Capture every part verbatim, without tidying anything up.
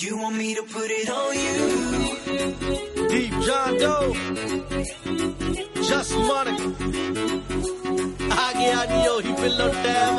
You want me to put it on you? Deep John Doe, Just Monica. आ गया नी ओही pillow time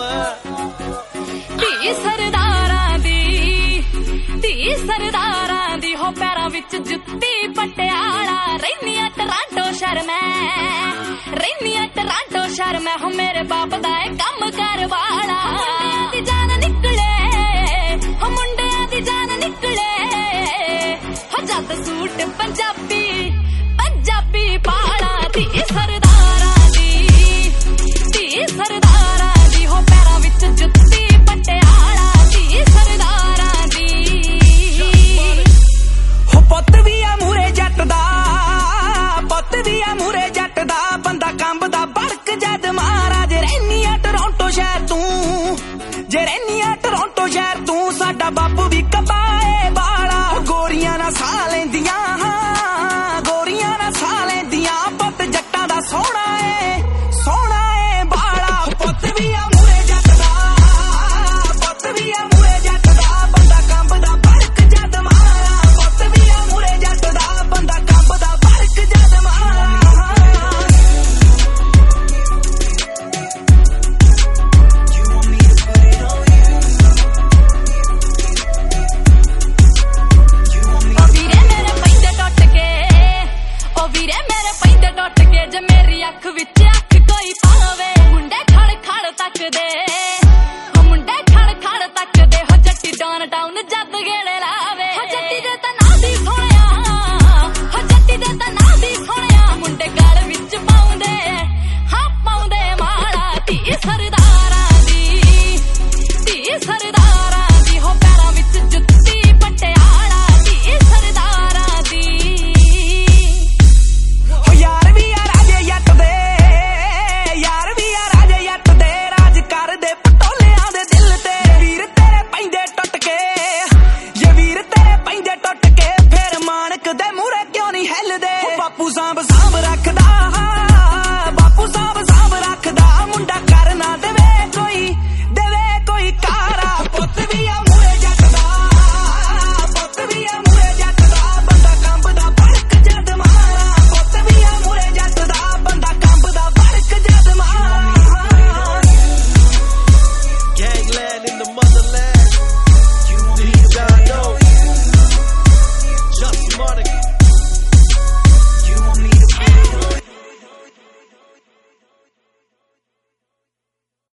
धी सरदारां दी धी सरदारां दी हो पैरां विच जुत्ती पटियाला रहनिया टोरंटो शहर मैं रहनिया टोरंटो शहर मैं हो मेरे बाप दा ए कम कर वाला मुंडियां दी जान निकले हो मुंडियां दी जान निकले हो जद सूट पंजाबी पंजाबी पाला धी सरदारां दी धी सरदारां दी हो पैरां विच जुत्ती पटियाला धी सरदारां दी हो पुੱਤ ਵੀ ਆ ਮੂਰੇ ਜੱਟ ਦਾ ਪੁੱਤ ਵੀ ਆ ਮੂਰੇ ਜੱਟ ਦਾ ਬੰਦਾ ਕੰਬਦਾ ਬੜਕ ਜਦ ਮਹਾਰਾਜ ਰਹਿਨੀ ਆ ਟੋਰਾਂਟੋ ਸ਼ਹਿਰ ਤੂੰ ਜੇ ਰਹਿਨੀ ਆ ਟੋਰਾਂਟੋ ਸ਼ਹਿਰ ਤੂੰ ਸਾਡਾ ਬਾਪੂ ਵੀ ਕਬਾਏ ਬਾਲਾ ਗੋਰੀਆਂ ਨਾਲ ਸਾਹ ਲੈਂਦੀਆਂ ਗੋਰੀਆਂ ਨਾਲ ਸਾਹ ਲੈਂਦੀਆਂ ਪੁੱਤ ਜੱਟਾਂ ਦਾ ਸੋਹਣਾ ਏ ਸੋਹਣਾ ਏ ਬਾਲਾ ਪੁੱਤ ਵੀ ਆ ਮੂਰੇ ਜੱਟ ਦਾ ਪੁੱਤ ਵੀ ਆ ਮੂਰੇ ਜੱਟ ਦਾ ਬੰਦਾ ਕੰਬਦਾ ਬੜਕ ਜਦ ਮਾਰਾ ਪੁੱਤ ਵੀ ਆ ਮੂਰੇ ਜੱਟ ਦਾ ਬੰਦਾ ਕੰਬਦਾ ਬੜਕ ਜਦ ਮਾਰਾ You want me to put it on you? You want me ਓ ਵੀਰੇ ਮੇਰੇ ਪੈਂਦੇ ਟੁੱਟ ਕੇ ਓ ਵੀਰੇ ਮੇਰੇ ਪੈਂਦੇ ਟੁੱਟ ਕੇ ਜੇ ਮੇਰੀ ਅੱਖ ਵਿੱਚ ਅੱਖ ਕੋਈ ਪਾਵੇ ਮੁੰਡੇ ਖੜ ਖੜ ਤੱਕਦੇ ਓ ਮੁੰਡੇ ਖੜ ਖੜ ਤੱਕਦੇ ਹੋ ਜੱਟੀ ਡਾਊਨ ਟਾਊਨ ਜੱਦ ਗੇੜੇ ਲਾਵੇ ਹੋ ਜੱਟੀ